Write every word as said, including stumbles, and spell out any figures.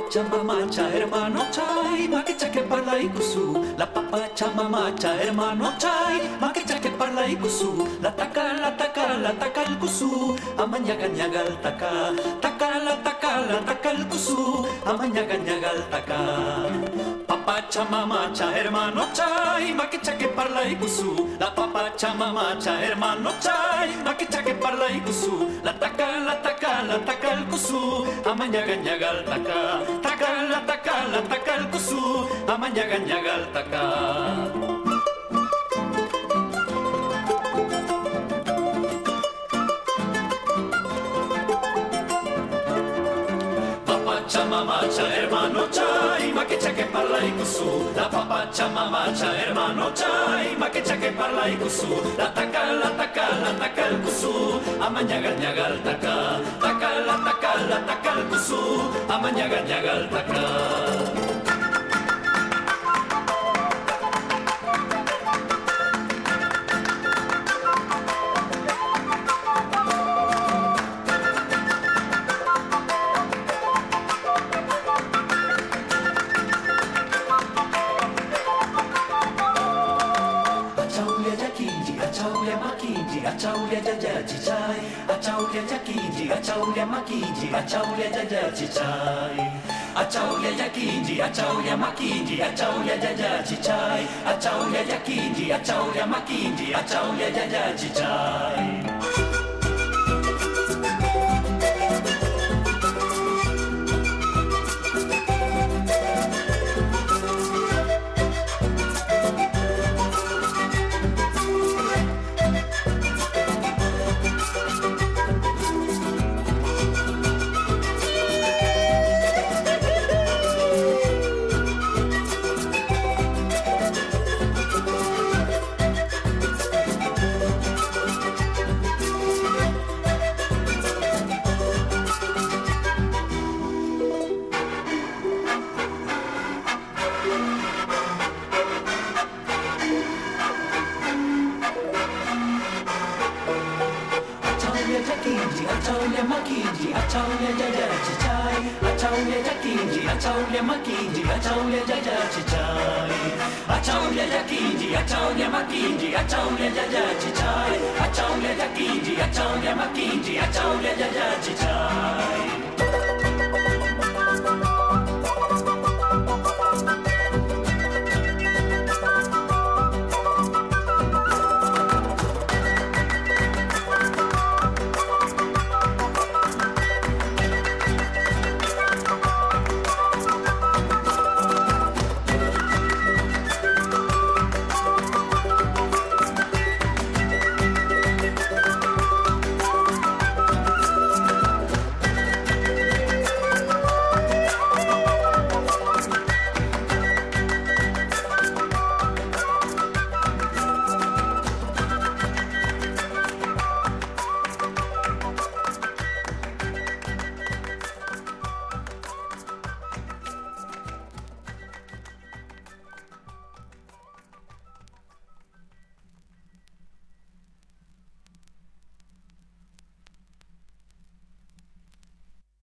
papacha, mamacha, hermano chay, maquicha que parla y kusu. La papacha, mamacha, hermano chay, maquicha que parla y kusu. La taca, la taca, la taca el kusu. Amañaga, ñaga el taca. Taca, la taca, la taca el kusu. Amañaga, ñaga el taca. Papacha, mamacha, hermano chay, maquicha que parla y kusu. La papacha, mamacha, hermano chay, maquicha que parla y kusu. La taca, la taca, la taca el kusu. Amañaga, ñaga el taca. Taca, la taca, la taca el kusu. Amañaga, ñaga el taca. Mamacha, hermano chay, maquicha que parla y kusu. La papacha, mamacha, hermano chay, maquicha que parla y kusu. La taca, la taca, la taca el kusu. Amañaga, ñaga el taca. Taca, la taca, la taca el kusu. Amañaga, ñaga el taca. Achaulia jaja chichai, achaulia jakinji, achaulia makinji, achaulia jaja chichai. Achaulia jakinji, achaulia makinji, achaulia jaja chichai. Achaulia jakinji, achaulia makinji, achaulia jaja chichai. Achaulia makinji, achaulia jaja chichai. Achaulia jakinji, achaulia makinji, achaulia jaja chichai. Achaulia jakinji, achaulia makinji, achaulia jaja chichai. Achaulia jakinji, achaulia makinji, achaulia jaja chichai.